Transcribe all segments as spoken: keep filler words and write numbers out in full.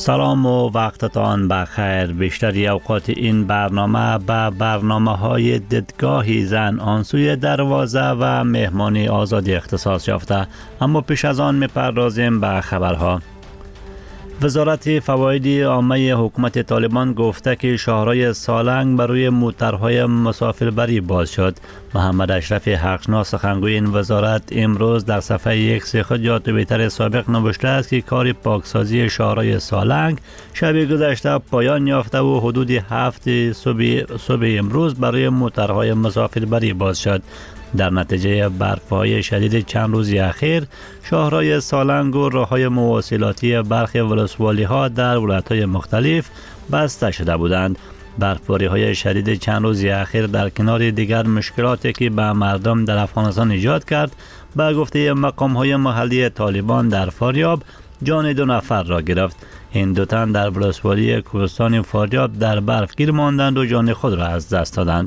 سلام و وقتتان بخیر. بیشتری اوقات این برنامه به برنامه های دیدگاه زن آنسوی دروازه و مهمانی آزادی اختصاص یافته، اما پیش از آن میپردازیم به خبرها. وزارت فواید عامه حکومت طالبان گفته که شاهرای سالنگ بروی موترهای مسافربری باز شد. محمد اشرف حقشناس سخنگوی این وزارت امروز در صفحه یک خود یا توییتر سابق نوشته است که کار پاکسازی شاهرای سالنگ شب گذشته پایان یافته و حدود هفت صبح, صبح امروز برای موترهای مسافربری باز شد. در نتیجه برف‌های شدید چند روزی اخیر، شاهرای سالنگ و راه‌های مواصلاتی برخی ولسوالی‌ها در ولایت‌های مختلف بسته شده بودند. برفباری‌های شدید چند روزی اخیر در کنار دیگر مشکلاتی که به مردم در افغانستان ایجاد کرد، به گفته مقام‌های محلی طالبان در فاریاب جان دو نفر را گرفت. این دو تن در ولسوالی کوهستان فاریاب در برف گیر ماندند و جان خود را از دست دادند.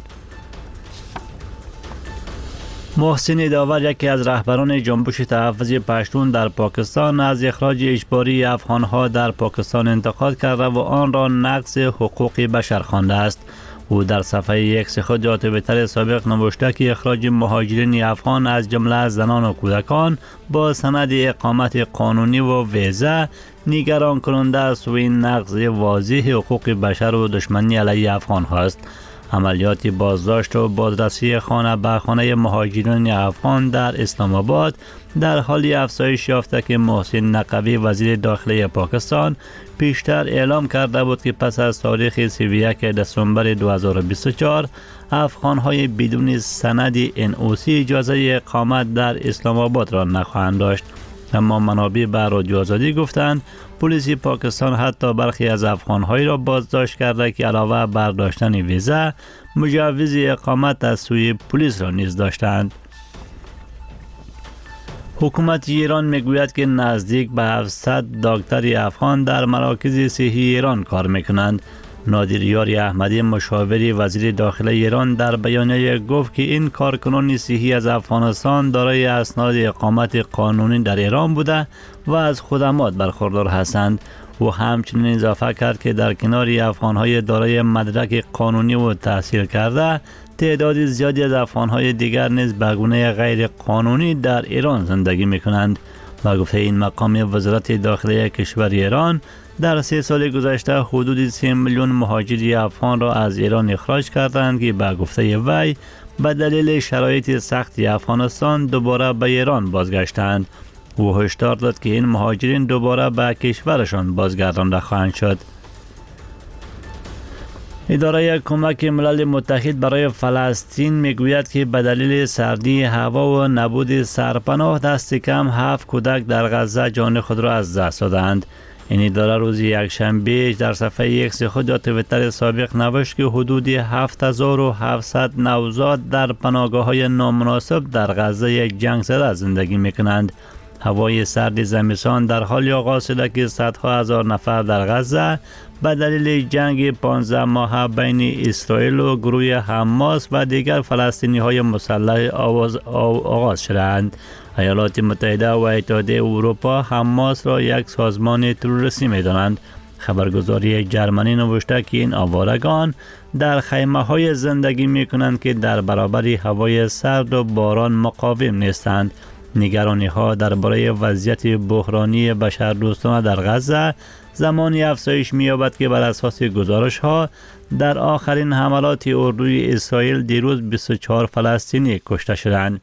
محسن داور، یکی از رهبران جنبش تحفظ پشتون در پاکستان، از اخراج اجباری افغانها در پاکستان انتقاد کرده و آن را نقض حقوق بشر خوانده است. او در صفحه یک خود یا توییتر سابق نوشته که اخراج مهاجرین افغان از جمله زنان و کودکان با سند اقامت قانونی و ویزا نگران کننده است و این نقض واضح حقوق بشر و دشمنی علیه افغان هاست. عملیات بازداشت و بازرسی خانه به خانه مهاجرین افغان در اسلام آباد در حال افزایش یافته که محسن نقوی وزیر داخلی پاکستان پیشتر اعلام کرده بود که پس از تاریخ سی و یک دسامبر دو هزار و بیست و چهار افغان‌های بدون سند ان او سی اجازه اقامت در اسلام آباد را نخواهند داشت. اما منابع به رادیو آزادی گفتند پلیس پاکستان حتی برخی از افغان‌هایی را بازداشت کرده که علاوه بر داشتن ویزا مجوز اقامت از سوی پلیس را نیز داشتند. حکومت ایران میگوید که نزدیک به هفتصد دکتر افغان در مراکز صحی ایران کار میکنند. نادر یاری احمدی، مشاور وزیر داخلی ایران، در بیانیه گفت که این کارکنان صحی از افغانستان دارای اسناد اقامت قانونی در ایران بوده و از خدمات برخوردار هستند. او همچنین اضافه کرد که در کنار افغانهای دارای مدرک قانونی و تحصیل کرده، تعداد زیادی از افغانهای دیگر نیز به گونه غیر قانونی در ایران زندگی میکنند. با گفته این مقام وزارت داخلی کشور ایران، در سه سال گذشته حدود سه میلیون مهاجر افغان را از ایران اخراج کردند که به گفته وی به دلیل شرایط سخت افغانستان دوباره به ایران بازگشتند. او هشدار داد که این مهاجرین دوباره به کشورشان بازگردانده خواهند شد. اداره کمک ملل متحد برای فلسطین میگوید که به دلیل سردی هوا و نبود سرپناه دست کم هفت کودک در غزه جان خود را از دست دادند. این اداره روز یکشنبه در صفحه یک خود یا توییتر سابق نوشت که حدود هفت هزار و هفتصد نوزاد در پناهگاه‌های نامناسب در غزه جنگ زده زندگی میکنند. هوای سرد زمستان در حال آغاز شده که صدها هزار نفر در غزه به دلیل جنگ پانزده ماهه بین اسرائیل و گروه حماس و دیگر فلسطینی های مسلح آغاز شدند. ایالات متحده و اتحادیه اروپا حماس را یک سازمان تروریستی می دانند. خبرگزاری جرمنی نوشته که این آوارگان در خیمه های زندگی می کنند که در برابر هوای سرد و باران مقاوم نیستند. نگرانی ها درباره وضعیت بحرانی بشردوستانه در غزه زمانی افزایش می‌یابد که بر اساس گزارش ها در آخرین حملات اردوی اسرائیل دیروز بیست و چهار فلسطینی کشته شدند.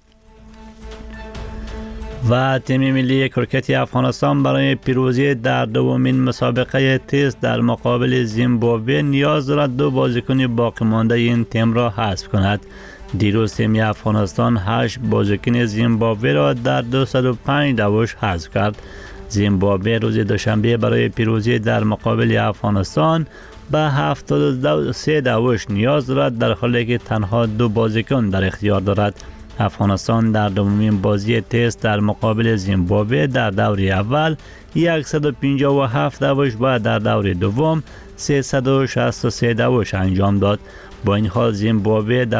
و تیم ملی کرکت افغانستان برای پیروزی در دومین مسابقه تست در مقابل زیمبابوه نیاز دارد دو بازیکن باقی مانده این تیم را حذف کند. دیروز تیم افغانستان هشت بازیکن زیمبابوه را در دویست و پنج دوش حذف کرد. زیمبابوه روز دوشنبه برای پیروزی در مقابل افغانستان به هفتاد و سه دوش نیاز دارد، در حالی که تنها دو بازیکن در اختیار دارد. افغانستان در دومین بازی تست در مقابل زیمبابوه در دور اول صد و پنجاه و هفت دوش و در دور دوم سیصد و شصت و سه دوش انجام داد. با این حال زیمبابوه در